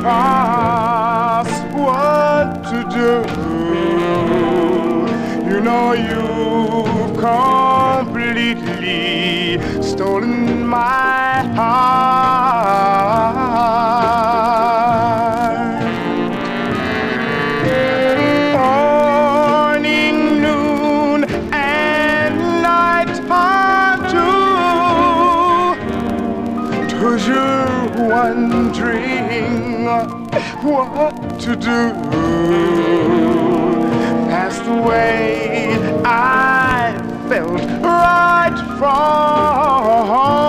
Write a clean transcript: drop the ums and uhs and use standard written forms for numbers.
past what to do. You know you've completely stolen my heart. Morning, noon, and night time too. 'Cause you're wondering what to do. That's the way I felt right from